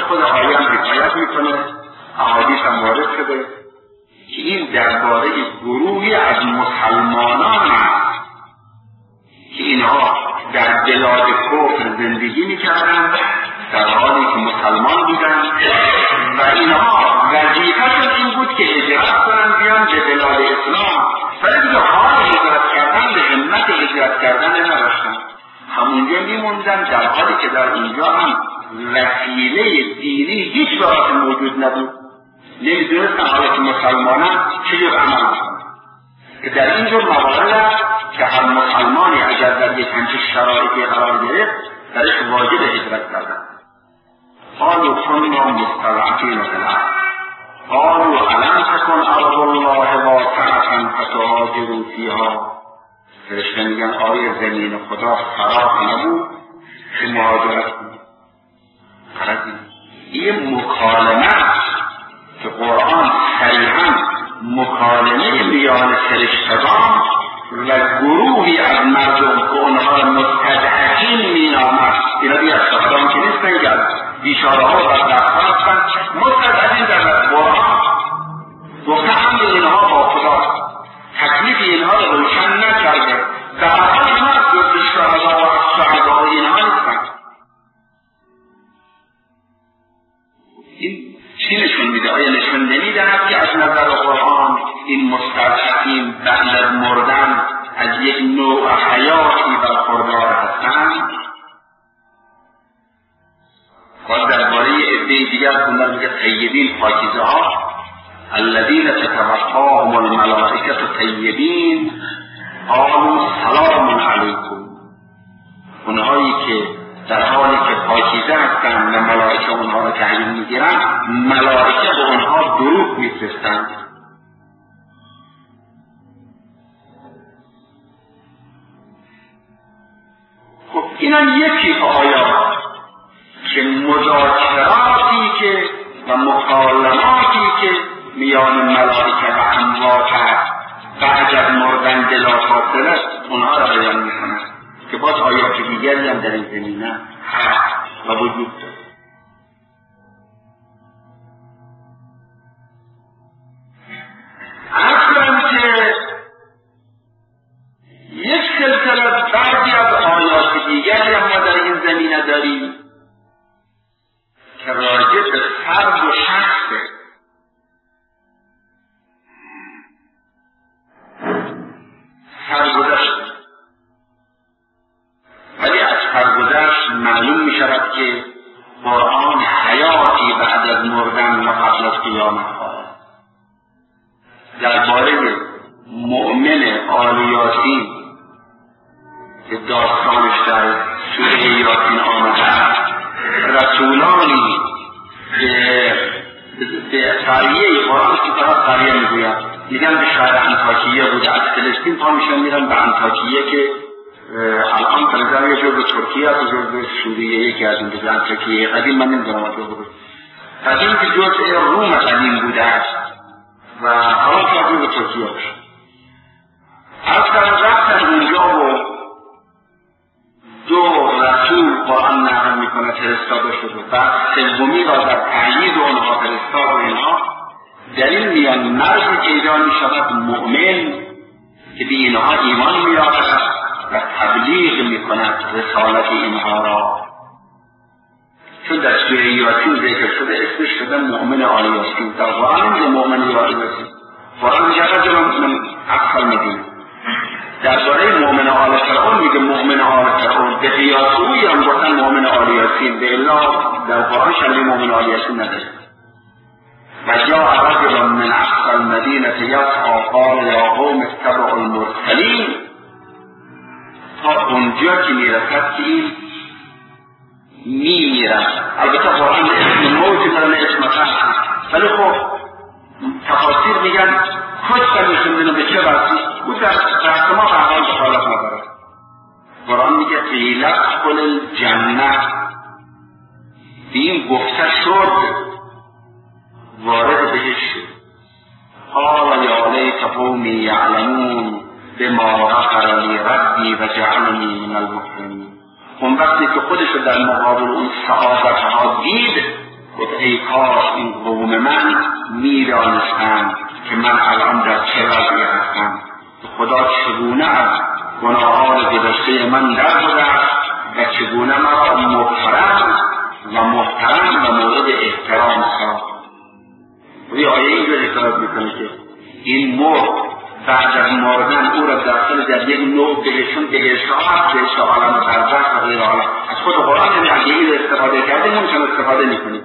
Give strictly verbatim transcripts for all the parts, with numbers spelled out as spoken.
خود آیه هم حکایت میکنه، احادیث هم وارد شده که این درباره گروهی از مسلمانان هست که اینها در بلاد کفر زندگی میکردن در حالی که مسلمان بودن و اینها وظیفه‌شون این بود که هجرت کنن بیان به بلاد اسلام، ولی دیگه حال هجرت کردن به همت هجرت کردن نداشتن، همونجا میموندن در حالی که در اینجا هم وسیله دینی هیچ برای موجود نبود. نمیدونستن حالا که مسلمانان چجور عمل کنن که در اینجور موارد که هر مسلمانی اگر در یک همچین شرایطی قرار گرفت درش واجب هجرت کردن. قالوا كنا مستضعفين في الأرض قالوا ألم تكن أرض الله واسعة فتهاجروا فيها. فرشته میگن آیا زمین خدا فراخ نبود که مهاجرت کنید؟ این مکالمه که قرآن صریحاً مکالمه میان فرشتگان و گروهی از مردم که اونها مستضعفین مینامد، اینا دیگه از خودم که نیستن که بیچاره ها و بدبخت هستن، مستضعفین در قرآن گفته هم اینها با خدا تکلیف اینها رو روشن نکرده، در حال اینها از جز شهدا و شهدا اینها نیستن. این چی نشون میده؟ آیا نشون نمیدهد که از نظر قرآن این مستضعفین بعد از مردن از یک نوع حیاتی برخوردار هستند؟ باز درباره عده دیگر خوندن میگه طیبین، پاکیزه ها، الذین تتوفاهم الملائکة طیبین قالوا سلام علیکم، اونهایی که در حالی که پاکیزه هستند و ملائکه اونها را تحویل میگیرند، ملائکه به اونها درود میفرستند. خب اینا یکی آیات که مذاکراتی که و مکالماتی که میان ملائکه و اموات بعد از مردن بلافاصله اونها را بیان میکنند که باز آیات دیگری هم در این زمینه هست و وجود دارد. اصلا که یک سلسله بعضی از آیات دیگری هم ما در این زمینه داریم که راجع به فرد و شخصه. سرگذشت، ولی از سرگذشت معلوم می شود که قرآن حیاتی بعد از مردن و قبل از قیامت خواهد. درباره مؤمن آل یاسین که داستانش در سوره یاسین آمده است، رسولانی که به قریه قرآن که فقط قریه میگوید، میگن به شهر انطاکیه بوده، از فلسطین پا میشن میرن به انطاکیه که الان تنظیم یه جور به ترکیه از جور به سوریه، یکی از این دیگه انطاکیه قدیم من نمیدونم از جور بود قدیم که جزء روم قدیم بوده است و الان تنظیم به ترکیه بشه. از طرف رفتن اونجا و دو رسول قرآن نقل میکنه فرستاده شده، بعد سومی را در تأیید اونها فرستاد و اینها دلیل میان مرزی که ایجا میشود مؤمن که به اینها ایمان میآورد و تبلیغ میکند رسالت اینها را. چون در سوره یاسین ذکر شده اسمش شده مؤمن آل یاسین، در قرآن میگه مؤمن آل یاسین، قرآن میگه رجل من اقصی المدینه. درباره مؤمن آل فرعون میگه مؤمن آل فرعون، به قیاس اوی هم گفتن مؤمن آل یاسین، به الا در قرآن شده مؤمن آل یاسین نداره. و جاء رجل من اقصی المدینه یسعی قال یا قوم اتبعوا المرسلین، تا اونجا که میرسد که این میمیرد. البته قرآن اسم موت دارن اسم مطلق، ولی خب تفاسیر میگن کشتن میشون به چه وقتی او در رحت ما فرقان دخالت نداره. قرآن میگه قیل ادخل الجنه، به این گفته شد وارد بهش شد. قال یا لیت قومی یعلمون بما غفر لی ربی و جعلنی من المکرمین. اون وقتی که خودش در مقابل اون سعادت ها دید و ای کاش این قوم من میدانستند که من الان در چه وضعی هستم، خدا چگونه از گناهان گذشته من در گذشت و چگونه مرا مکرم و محترم و مورد احترام ساخت. وی آیه اینجا حکایت میکنه که این مرد بعد از مردن او را داخل در یک نوع بهشون بهشات بهش عالم برزخ و غیر عالم از خود قرآن یعنی اگه این استفاده کرده نمیشون استفاده میکنید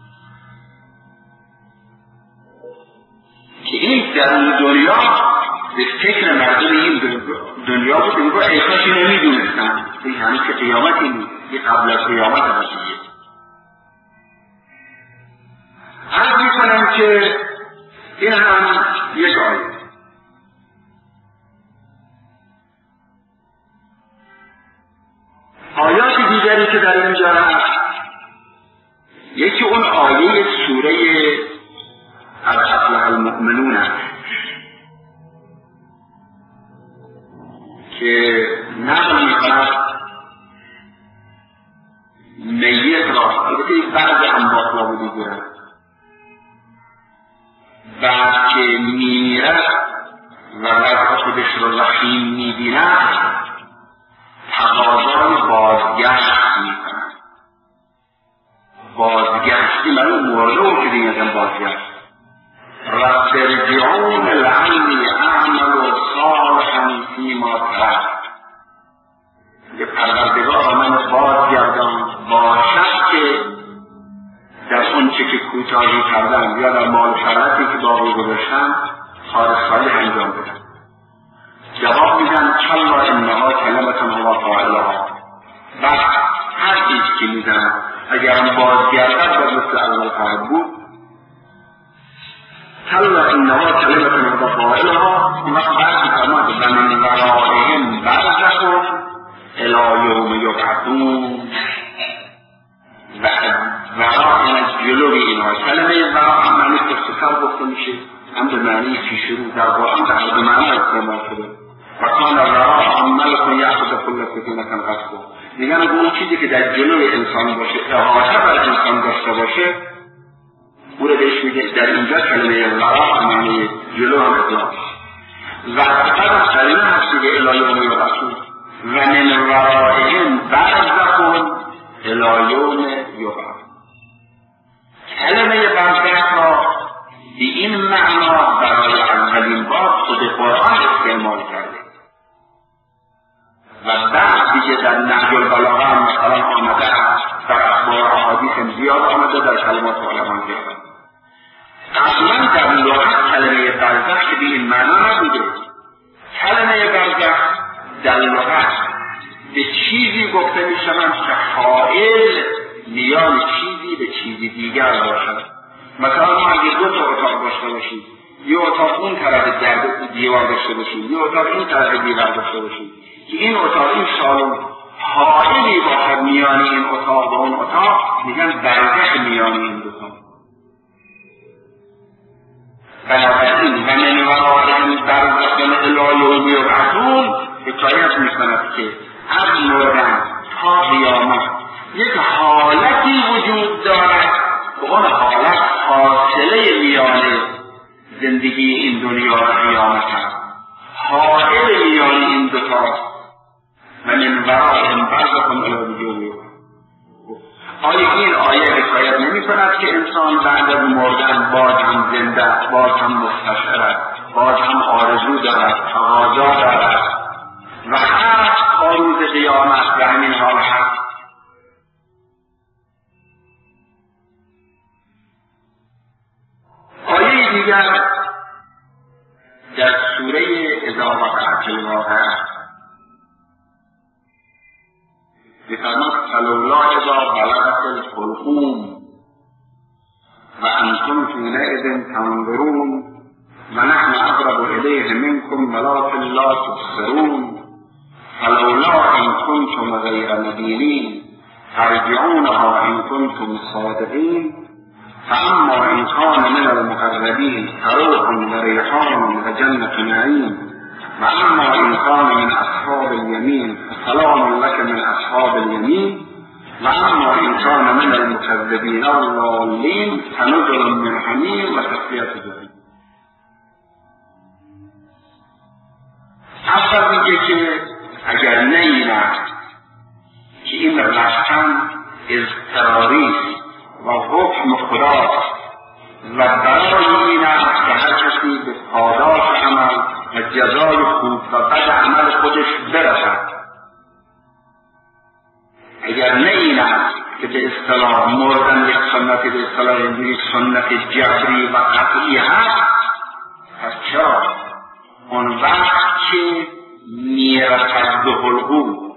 که این در اون دنیا به فکر مردم این دنیا بود. میگو ای کاش اینو میدونستن این همین که قیامت این یه قبل از قیامت هستید. عرض میکنم که این هم یک آیه. آیات دیگری که در اینجا هست، یکی اون آیه سوره قد افلح المؤمنون است که نقل میکند میت را، البته یک بعض انباط را بگیرد، بعد که میمیرد و وضع خودش را وخیم میبیند تقاضای بازگشت میکنند. بازگشتی من اون مورده او که دیگه بازگشت رب ارجعون لعلی اعمل صالحا فیما ترکت، که پروردگار من بازگردان باشد که در اون چه که کوتاهی کردم یا در مال شرعتی که باقی گذاشتم کار صالح انجام بدم. جواب میدن کلا انها کلمتون هوا قائلها. بس هر چیز که میدن اگر بازگردد و مثل اول خواهد بود. کلا انها کلمتون هوا قائلها. اون وقت برسی فرماد و من ورائهم برزخون الی یوم یبعثون. و ورا این از جلوی اینها. کلمه ورا هم معنی پشتسر گفته میشه، هم به معنی پیش رو در قرآن در هر دو معنی استعمال شده. و کان ورا هم ملک یأخذ کل سکینة غصبا. میگن به اون چیزی که در جلوی انسان باشه، احاطه بر انسان داشته باشه، او رو بهش میگه در اینجا کلمه ورا معنی جلو هم اطلاق. و فقط کلمه هست که الی یوم یبعثون و من ورائهم برزخون الی یوم یبعثون. کلمه برزخ را به این معنا برای اولین بار خود قرآن استعمال کرده و بعد دیگه در نهج البلاغه هم مثلا آمده است، در اخبار احادیث هم زیاد آمده، در کلمات علما زیاد آمده. اصلا در لغت کلمه برزخ به این معنا نبوده. کلمه برزخ در لغت به چیزی گفته می شوند که حائل میان چیزی به چیزی دیگر باشد. مثلا ما اگه دو تا اتاق داشته باشیم، یه اتاق اون طرف در دیوار داشته باشیم، یه اتاق این طرف دیوار داشته باشیم، که این اتاق این سالن حائلی باشد میان این اتاق و اون اتاق، میگن برزخ میان این دو تا. بنابراین و من ورائهم برزخ الی یوم یبعثون حکایت میکند که از مردن تا قیامت یک حالتی وجود دارد و اون حالت فاصله میان زندگی این دنیا و قیامت هست، حائل میان این دوتا. و من ورائهم برزخ الی یوم یبعثون. آیا این آیه حکایت نمی کند که انسان بعد از مردن باز هم زنده، باز هم مستشعر است، باز هم آرزو دارد، تقاضا دارد و هست تا روز قیامت به همین حال هست؟ آیه دیگر در سوره اذا وقعت الواقعه بفرماد فلولا اذا بلغت الحلقوم و انتم حینئذ تنظرون و نحن اقرب الیه منکم ولکن لا تبصرون فلولا ان کنتم غیر مدینین ترجعونها ان کنتم صادقین فاما ان کان من المقربین فروح و ریحان و جنة نعیم واما ان كان من اصحاب اليمين فسلام لك من اصحاب اليمين و اما انسان من المکذبین الضالین فنزل من حمیم و تصفیه جحیم. اول میگه که اگر نه این است که این رفتن اضطراری و حکم خدا و برای این است که هر کسی به پاداش عمل و جزای خوب و بد عمل خودش برسد، اگر نه این است که به اصطلاح مردن یک سنت به اصطلاح اینجوری سنت جبری و قطعی هست، پس چرا اون وقت که میرسد به حلقوم؟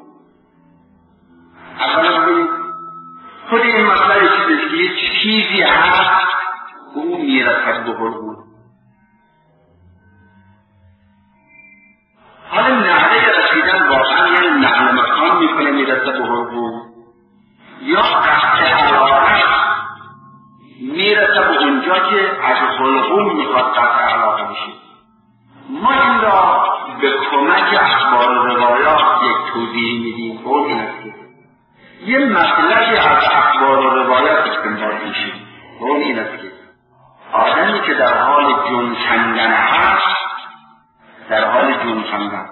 اولا ببینید خود این مسئله چیزی که یک چیزی هست که اون میرسد به حلقوم. حالا نحوه رسیدن واقعا یعنی نقل مکان میکنه میرسد به حلقوم، یا قصد علاقه میرسد به اونجا که از حلقوم میخواد قصد علاقه بشه. ما این را به کمک اخبار و روایات یک توضیح میدیم. اون این است که یه مطلبی از اخبار و روایات استنباط میشه. اون این است که آدمی که در حال جون کندن هست، در حال جون کندن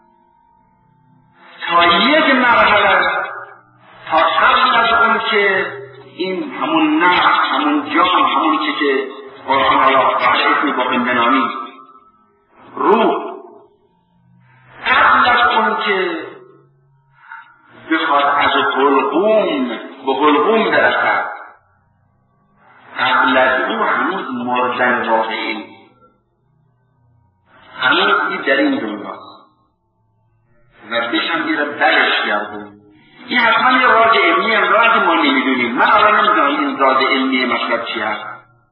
تا یک مرحله، تا قبل از اون که این همون نفس، همون جان، همون که که قرآن الله بحر اسمی با بندنامی روح، قبل از اون که بخواد از حلقوم به حلقوم برسد، قبل از او هنوز مردن واقعی، هنوز این در این دنیاست و بشم این را برش گردون. این حتما یه راز علمی امراض ما نمیدونیم. من الان نمیدونم این راز علمی مطلب چی هست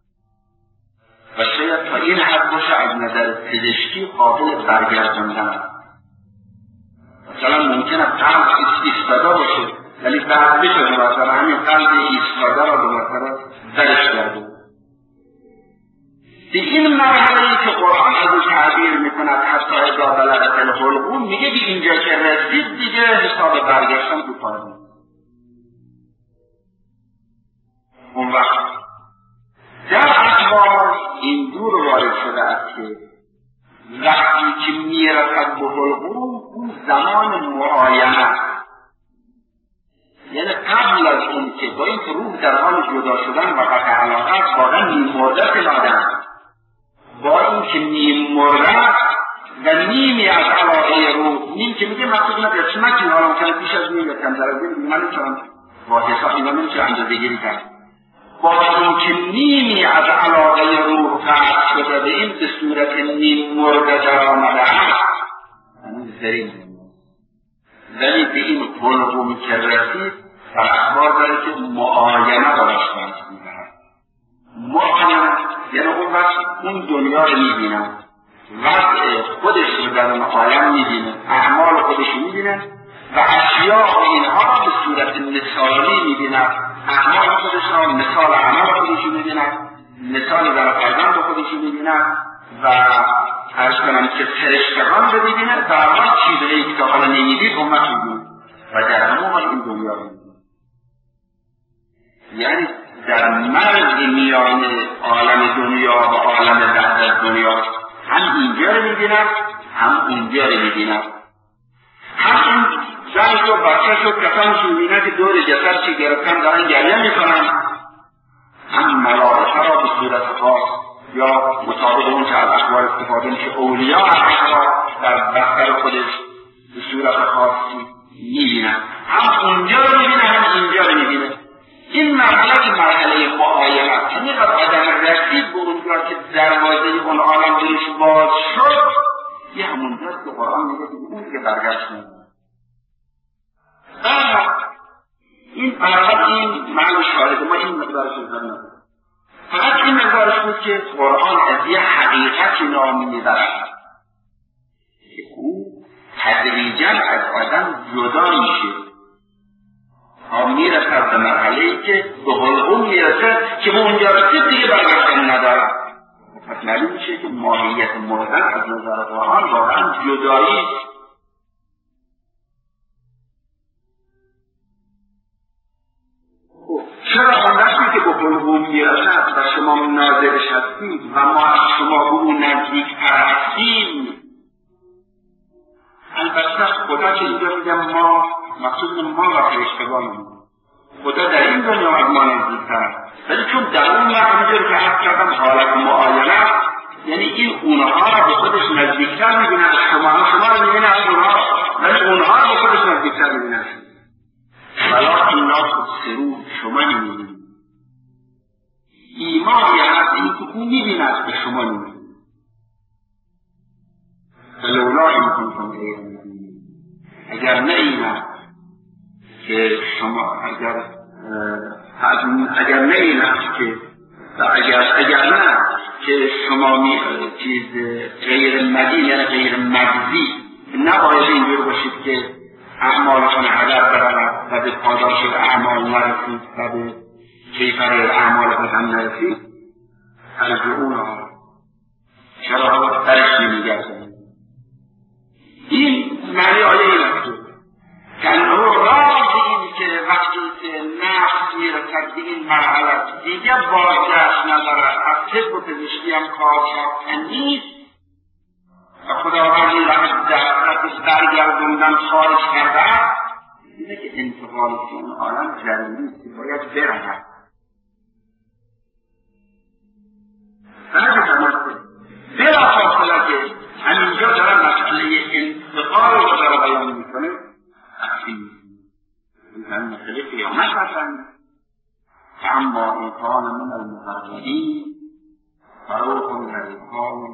و شاید تا این حد باشه از نظر پزشکی قابل برگرداندن است. مثلا ممکنه قلب ایستاده باشه ولی بعد بشه مثلا همین قلب ایستاده را به مثلا درش گردون. به این مرحله که قرآن از او تعبیر میکند حتی اذا بلغت الحلقوم، میگه به اینجا که رسید دیگه حساب برگشتن تو کار نیست. اون وقت در اخبار این دور وارد شده است که وقتی که میرسد به حلقوم اون زمان معاینه است، یعنی قبل از اون که با این که روح در حال جدا شدن و قطع علاقه است واقعا نیم مرده آدم، با این که نیم مرده و نیمی از علاقه روح، نیم که میگه مقصود نه قسمتی حالا ممکنه پیش از نیم یکم درازه میگه من نمیتونم با حساب اینا نمیتونم اندازه گیری کنم، با این که نیمی از علاقه روح قطع شده به این به صورت نیم مرده در آمده است، هنوز زرین ولی به این حلقوم که رسید در اخبار داره که معاینه دارش کنید میدهد. معاینه یعنی اون وقت اون دنیا رو میبینن، وضع خودش رو در عالم میبینن، اعمال خودش رو میبینن و اشیاء اینها به صورت مثالی میبینن، اعمال خودش را مثال عمل خودش رو میبینن، مثال در فرزند خودش رو میبینن و عرض کنم که فرشتگان رو میبینن و اول چیزهایی که حالا نمیدید امت میبینن و در همون حال این دنیا رو میبینن. یعنی در مرز میان عالم دنیا و عالم بعد از دنیا هم اینجا رو میبینن هم اونجا رو میبینن، هم این زنش و بچهش و کسانش رو میبینن که دور جسد چی گرفتن دارن گریه میکنن، هم ملائکه را به صورت خاص یا مطابق اون که از اخبار استفاده میشه اولیاء اخبار در بستر خودش به صورت خاصی میبینن، هم اونجا رو میبینن هم اینجا رو میبینن. این مرحله مرحله معاینه است. یعنی قد آدم رسید به اونجا که دروازه اون عالم دلش باز شد، یه همونجاست که قرآن میگه که اون دیگه برگشت نمیده. این برحال این معنی شاهد ما این مقدارش رو نداره، فقط این مقدارش بود که قرآن از یه حقیقتی نام میبرد که او تدریجا از آدم جدا میشه تا میرسد به مرحله‌ای که به حلقوم میرسد که به اونجا رسید دیگه برگشتن ندارد. پس معلوم میشه که ماهیت مردن از نظر قرآن واقعا جدایی چرا اون وقتی که به حلقوم میرسد و شما ناظرش هستید و ما از شما به اون نزدیکتر هستیم، البته خدا که اینجا میگم ما مقصود ما را فرشتگان میگم، خدا در این دنیا از ما نزدیکتر، ولی چون در اون وقت اینجور که حد کردم حالت معاینه، یعنی این اونها را به خودش نزدیکتر میبینه از شما، شما را میبینه از اونها، ولی اونها را به خودش نزدیکتر میبینه. ولیکن لا تبصرون، شما نمیبینید. ایمانی هست این که اون میبیند به شما نمیبینید. فلولا این کنتم غیر مبینین، اگر نه این که شما اگر اگر نه این است که اگر اگر نه که شما می چیز غیر مبین یعنی غیر مجزی، نباید اینجور باشید که اعمالتون هدر برود و به پاداش اعمال نرسید و به کیفر اعمال بدن نرسید. ارجعون ها چرا درش نمیگردن. این معنی آیه این است که انه راز این که وقتی که نفس میرسد به این مرحله دیگه بازگشت ندارد، از طب و پزشکی هم کار ساختن نیست و خداوند این را از دسترس برگردوندن خارج کرده است، اینه که انتقال اون عالم ضروری است که باید برود. بعد تماس بلا فاصله که همینجا دارن مسئله انتقال رو داره بیان میکنه، تقسیم این مسئله قیامت هستند. اما این کان من المقربین فروح وریحان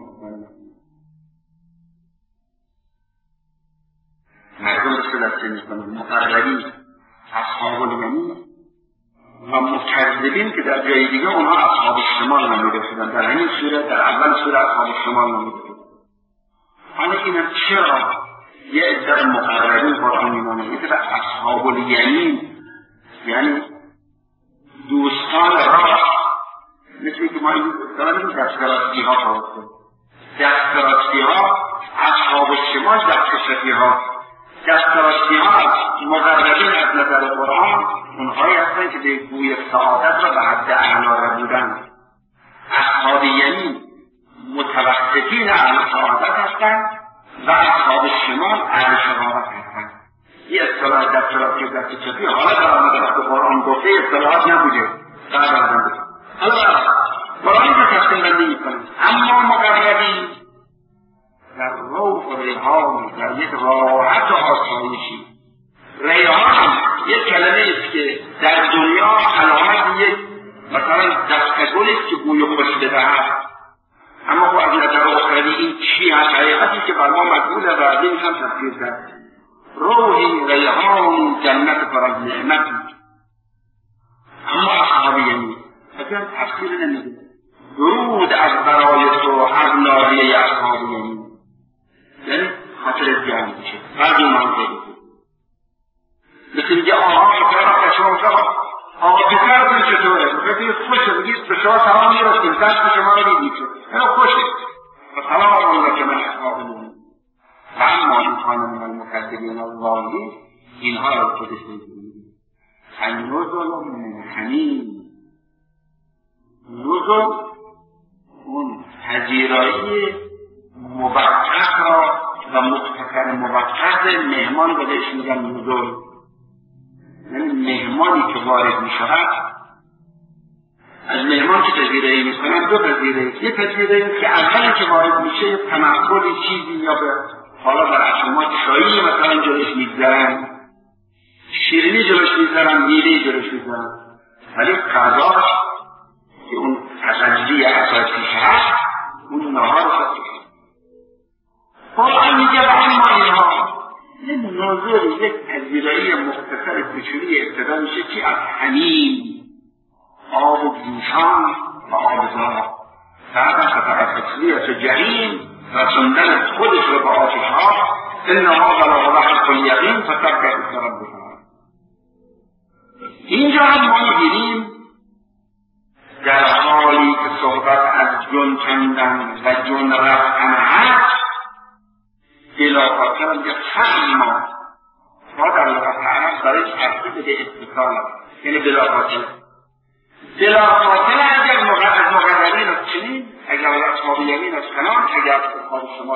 مردم رسول دسته میکنه مقربین اصحاب الیمین و مکذبین که در جای دیگه اونها اصحاب الشمال نامیده شدن. در همین سوره در اول سوره اصحاب الشمال نامیده شدن. حالا اینم چرا یه عده مقربین قرآن می‌نامه یه عده اصحاب الیمین یعنی دوستان راه، مثل که ما این دوستان دسترسی ها فرسته دسترسی ها اصحاب الشمال دسترسی ها دسترسی ها از مقربین از نظر قرآن اونهایی هستن که به بوی سعادت را به حد اعلا ربودن. اصحاب یمین متوسطین اهل سعادت هستند و اصحاب شمال اهل شقاوت هستند. این اصطلاح دسترسی و دسترسی حالا در آمده وقت قرآن گفته اصطلاحات نبوده بعد آدم بده. حالا قرآن که تقسیم بندی میکنه اما مقربین در روح و ریحان در یک راحت و آسایشی. ریحان یک کلمه است که در دنیا علامت یک مثلا دستگل است که بوی خوش بدهد، اما خب از نظر اخروی این چی هست؟ حقیقتی که بر ما مجبوله و این هم تفسیر کرد. روحی ریحان جنت پر از نعمتی. اما اصحاب یمین اگر تفسیر نمیده درود از برای تو از ناحیه اصحاب یمین یعنی خاطر جمع میشه بعد این منطقی مثل میگه آها شکر شما شما آقا بسر کن چطوره بگید خوشه بگید به شما سلام میرسیم دست شما رو میدید اینو خوشه و سلام الله که من اصحاب یمین و اما این خانه من المکذبین الظالمین اینها را خودش میدونید النزل من حمیم. نزل اون پذیرایی موقت را و مختصر موقت مهمان رو بهش میگن نزل، یعنی مهمانی که وارد میشود. از مهمان که پذیرایی میکنن دو پذیرایی، یه پذیرایی که اولی که وارد میشه یه تمثلی چیزی یا به حالا بر اشما چایی مثلا جلوش میگذارن، شیرینی جلوش میگذارن، میلی جلوش میگذارن، ولی قضاش که اون تغذیه اساسیش هست اون نهار خواهد. قرآن میگه و اما اینها یه نظر یک پذیرایی مختصر کوچولی ابتدا میشه که از حمیم آب و جوشان و آبزار، بعد از تفصیلیت جهیم رسوندن خودش رو به آتش ها انها بلاغ حق الیقین فسبح اسم ربک. اینجا هم ما میبینیم در حالی که صحبت از جن کندن و جن رفتن هست بلاخاطر میگه فهما ما در لغت عرب برای ترکیب به اتصال یعنی بلاخاطر بلافاصله اگر مقدر مقدرین از چنین، اگر اصحاب یمین از فلان، اگر اصحاب شمال.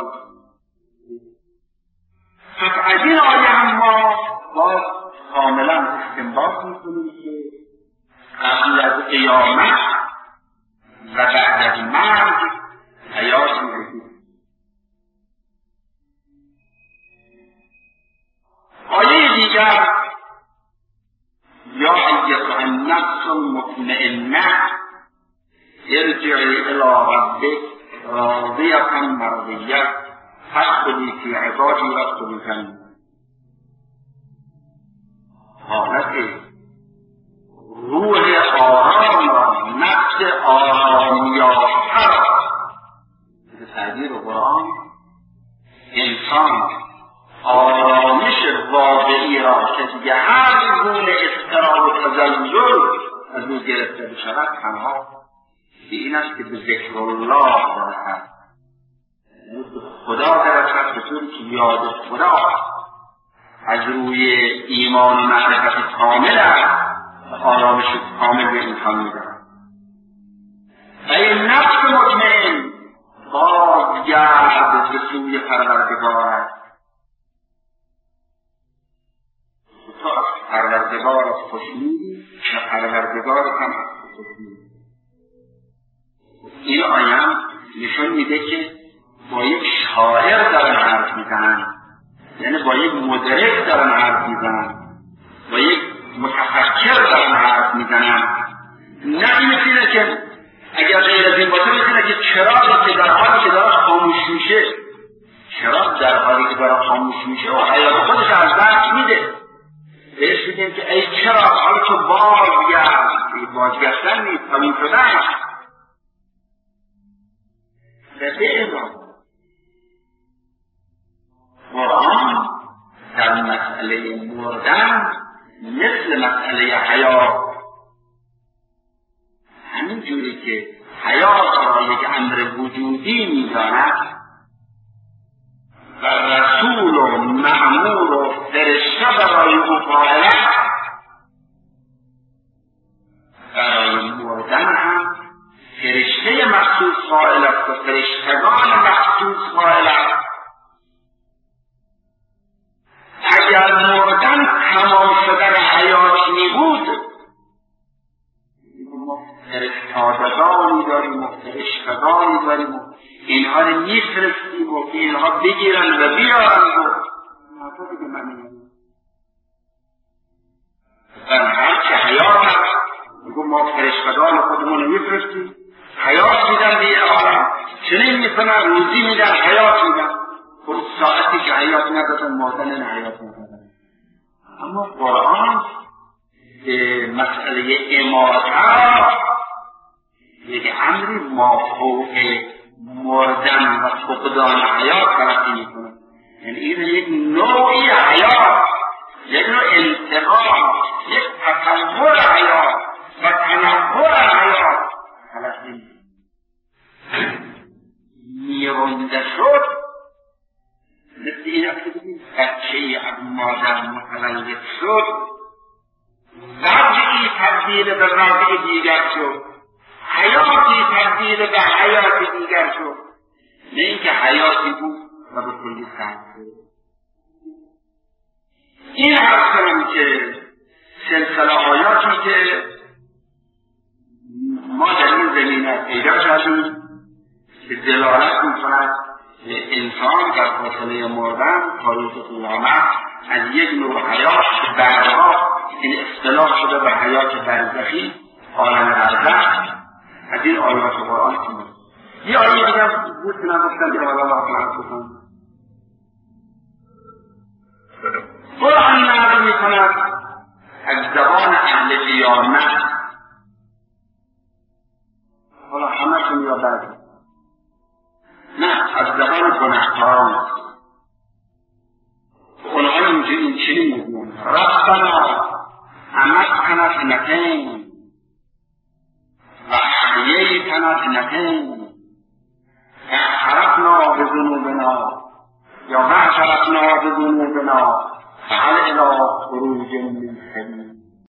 پس از این آیه هم ما باز کاملا استنباط میکنیم که قبل از قیامت و بعد از مرگ حیات وجود. آیه دیگر یا ایها النفس المطمئنه ارجعی الی ربک راضیة مرضیة فادخلی فی عبادی وادخلی جنتی. حالت روح آرام را، نفس آرام یافته را، به تعبیر قرآن انسان آرامش واقعی را که دیگه هر گونه اضطراب و تزلزل از او گرفته بشود تنها به این است که به ذکر الله برسد، خدا برسد، به طوری که یاد خدا از روی ایمان و معرفت کامل است و آرامش کامل به انسان می‌دهد. و این نفس مطمئن بازگرد به سوی پروردگار است. تو از پروردگار خوشنودی و پروردگار هم خوشنودی. این آیه نشون میده که با یک شاعر دارن حرف میزنن، یعنی با یک مدرک دارن حرف میزنن، با یک متفکر دارن حرف میزنن. نه این چیزه که اگر غیر از این باشه میتونه که چراغی که در حالی که داره خاموش میشه، چراغ در حالی که داره خاموش میشه و حیات خودش از دست میده، بهش میگیم که ای چراغ حالا تو بازگرد. بازگشتن نیست، تموم شدن. به ادامه قرآن در مسئله مردن مثل مسئله حیات، همین جوری که حیات را یک امر وجودی می‌داند و رسول و مأمور و فرشته برای او قائل است، برای مردن هم فرشته مخصوص قائل است و فرشتگان مخصوص قائل است. اگر مردن تمام شدن حیات می بود، ما فرشتادگانی داریم و فرشتگانی داریم و اینها رو می فرستیم و که اینها بگیرن و بیارن و نفر دیگه من نمید و هرچه حیات هست میگو ما فرشتگان خودمون رو می فرستیم، حیات میدن به عالم، چنین میکنن، روزی میدن، حیات میدن. خود ساعتی که حیات ندادن مردن این حیات ندادن. اما قرآن به مسئله اماده یک امری مافوق مردن و فقدان حیات تلقی میکنه. یعنی این یک نوعی حیات، یک نوع انتقام، یک تطور حیات و تنور حیات تلقی میرونده شد. مثل این است که بگیم بچه از مادر متولد شد، رجعی تبدیل به رجع دیگر شد، حیاتی تبدیل به حیات دیگر شد، نه اینکه حیاتی بود و به کلی سرد شد. این عرض کنم که سلسله آیاتی که ما در این زمینه پیدا کردیم که دلالت می‌کند انسان در فاصله مردن تا روز قیامت از یک نوع حیات که بعدها این اصطلاح شده به حیات برزخی، عالم برزخ، از این آیات قرآن کنید. یه آیه دیگه بود که من گفتم که حالا واقعا بکنم. قرآن نقل می‌کند از زبان اهل قیامت، حالا همه‌شون یا بعضی، نه از زبان گناهکاران، اونها اینجوری چنین میگن ربنا امتنا اثنتین و احییتنا اثنتین اعترفنا بذنوبنا یا ما اعترفنا بذنوبنا فهل الی خروج من سبیل.